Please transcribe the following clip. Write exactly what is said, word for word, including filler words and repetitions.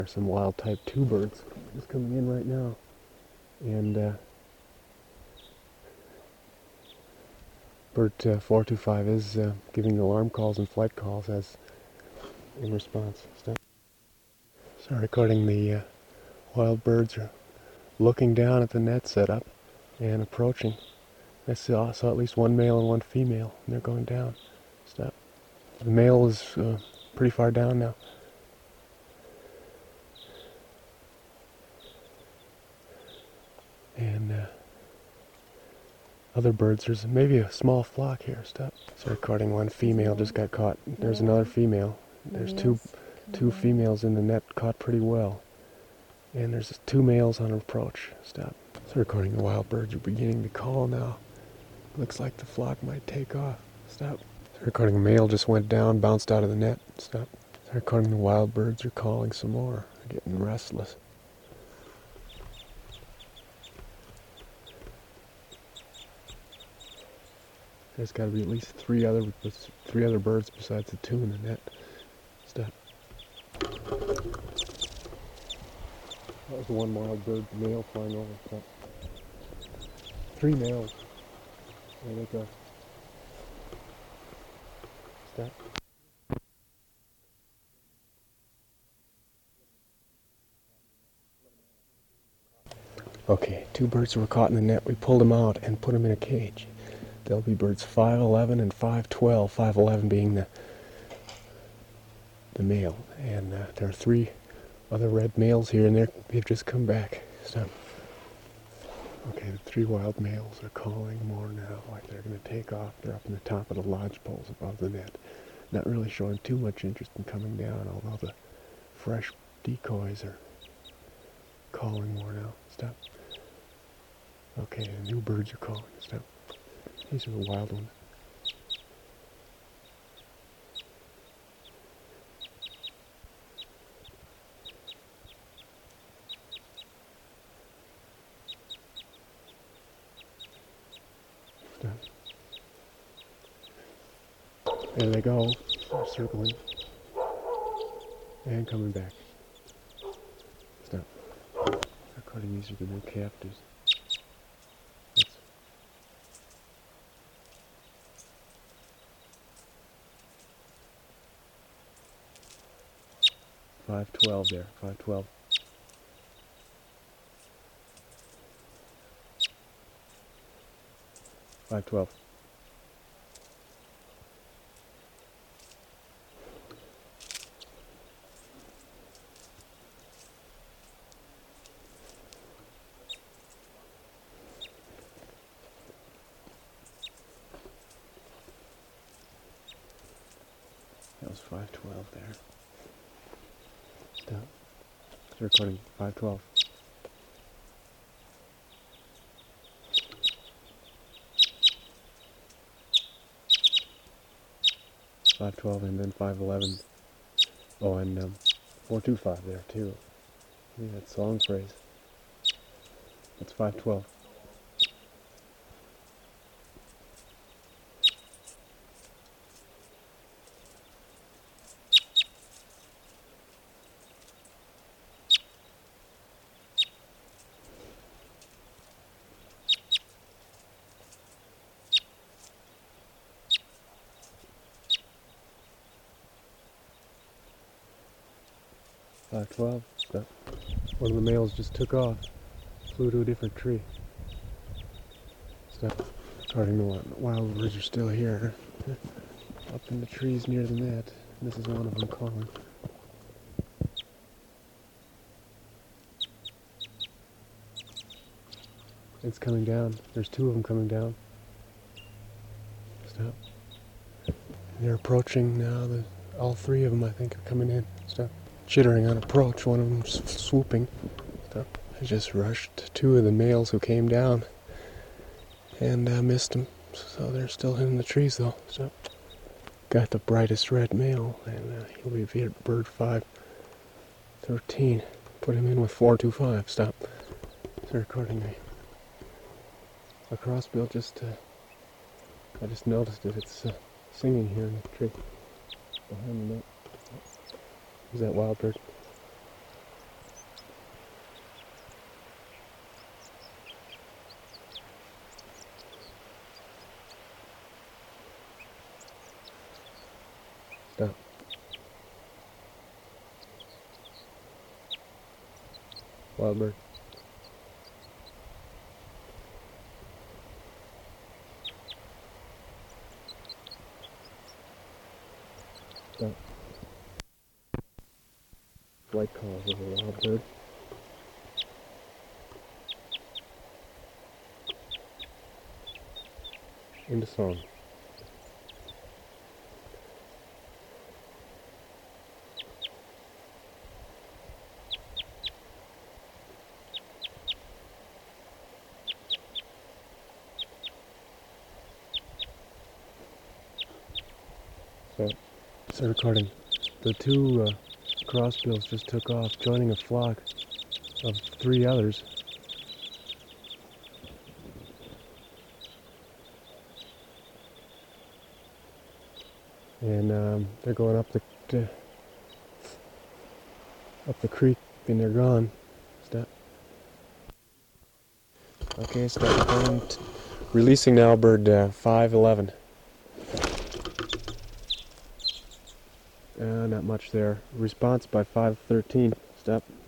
There's some wild type two birds just coming in right now. And uh, bird uh, four two five is uh, giving alarm calls and flight calls as in response. Stop. So recording the uh, wild birds are looking down at the net setup and approaching. I saw, saw at least one male and one female, and they're going down. Stop. The male is uh, pretty far down now. And uh, other birds, there's maybe a small flock here. Stop. So recording one female just got caught. There's another female. There's two two females in the net caught pretty well. And there's two males on approach. Stop. So recording the wild birds are beginning to call now. Looks like the flock might take off. Stop. So recording a male just went down, bounced out of the net. Stop. So recording the wild birds are calling some more. They're getting restless. There's got to be at least three other three other birds besides the two in the net. Stop. That was the one wild bird male flying over. Stop. Three males. There they go. Stop. Okay, two birds were caught in the net. We pulled them out and put them in a cage. They'll be birds five eleven and five twelve. five eleven being the the male. And uh, there are three other red males here, and they're, they've just come back. Stop. Okay, the three wild males are calling more now, like they're going to take off. They're up in the top of the lodge poles above the net. Not really showing too much interest in coming down, although the fresh decoys are calling more now. Stop. Okay, the new birds are calling. Stop. These are the wild ones. Stop. There they go. They're circling. And coming back. Stop. Recording these are the new captives. That's five twelve there. five twelve. five twelve. That was five twelve there. Stop. It's recording five twelve. five twelve and then five eleven. Oh, and um, four two five there too. Yeah, that song phrase. That's five twelve. five twelve. Stop. One of the males just took off. Flew to a different tree. Stop. Recording the wild birds are still here. Up in the trees near the net. This is one of them calling. It's coming down. There's two of them coming down. Stop. They're approaching now. The, all three of them, I think, are coming in. Stop. Chittering on approach. One of them's swooping. Stop. I just rushed two of the males who came down and uh, missed them. So they're still in the trees, though. Stop. Got the brightest red male, and uh, he'll be bird five thirteen. Put him in with four two five. Stop. It's recording a, a crossbill. Just, uh, I just noticed it. It's uh, singing here in the tree behind the net. Is that wild bird? Wild bird. That flight calls of a wild bird. Into song. So, start recording. The two uh, crossbills just took off, joining a flock of three others. And um, they're going up the uh, up the creek, and they're gone. Step. Okay, step recording. Releasing now, bird uh, five eleven. Uh, not much there. Response by five thirteen. Step.